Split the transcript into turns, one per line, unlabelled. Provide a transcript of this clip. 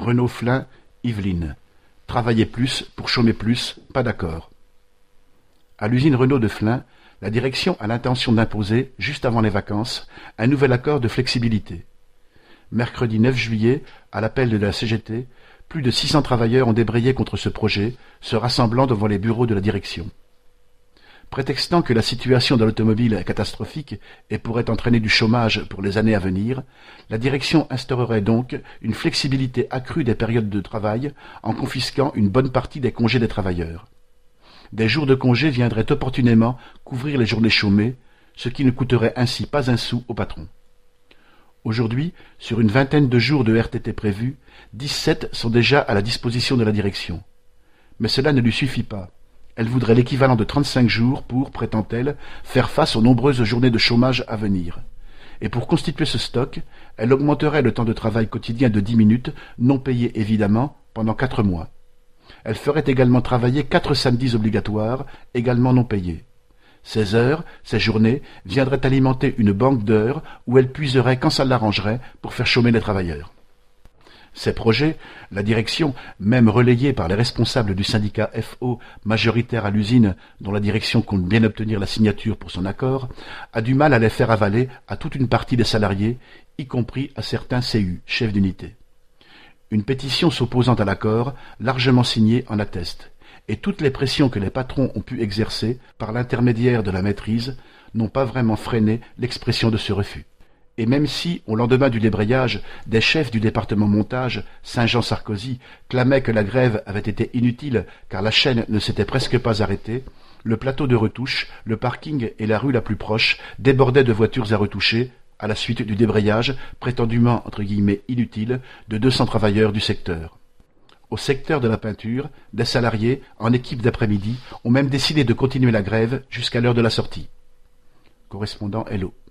Renault-Flin, Yvelines. Travailler plus pour chômer plus, pas d'accord. À l'usine Renault de Flins, la direction a l'intention d'imposer, juste avant les vacances, un nouvel accord de flexibilité. Mercredi 9 juillet, à l'appel de la CGT, plus de 600 travailleurs ont débrayé contre ce projet, se rassemblant devant les bureaux de la direction. Prétextant que la situation de l'automobile est catastrophique et pourrait entraîner du chômage pour les années à venir, la direction instaurerait donc une flexibilité accrue des périodes de travail en confisquant une bonne partie des congés des travailleurs. Des jours de congé viendraient opportunément couvrir les journées chômées, ce qui ne coûterait ainsi pas un sou au patron. Aujourd'hui, sur une vingtaine de jours de RTT prévus, 17 sont déjà à la disposition de la direction. Mais cela ne lui suffit pas. Elle voudrait l'équivalent de 35 jours pour, prétend-elle, faire face aux nombreuses journées de chômage à venir. Et pour constituer ce stock, elle augmenterait le temps de travail quotidien de 10 minutes, non payé évidemment, pendant 4 mois. Elle ferait également travailler 4 samedis obligatoires, également non payés. Ces heures, ces journées, viendraient alimenter une banque d'heures où elle puiserait quand ça l'arrangerait pour faire chômer les travailleurs. Ces projets, la direction, même relayée par les responsables du syndicat FO majoritaire à l'usine, dont la direction compte bien obtenir la signature pour son accord, a du mal à les faire avaler à toute une partie des salariés, y compris à certains CU, chefs d'unité. Une pétition s'opposant à l'accord, largement signée, en atteste, et toutes les pressions que les patrons ont pu exercer, par l'intermédiaire de la maîtrise, n'ont pas vraiment freiné l'expression de ce refus. Et même si, au lendemain du débrayage, des chefs du département montage, Saint-Jean-Sarkozy, clamaient que la grève avait été inutile car la chaîne ne s'était presque pas arrêtée, le plateau de retouche, le parking et la rue la plus proche débordaient de voitures à retoucher, à la suite du débrayage, prétendument entre guillemets inutile, de 200 travailleurs du secteur. Au secteur de la peinture, des salariés, en équipe d'après-midi, ont même décidé de continuer la grève jusqu'à l'heure de la sortie. Correspondant Hello.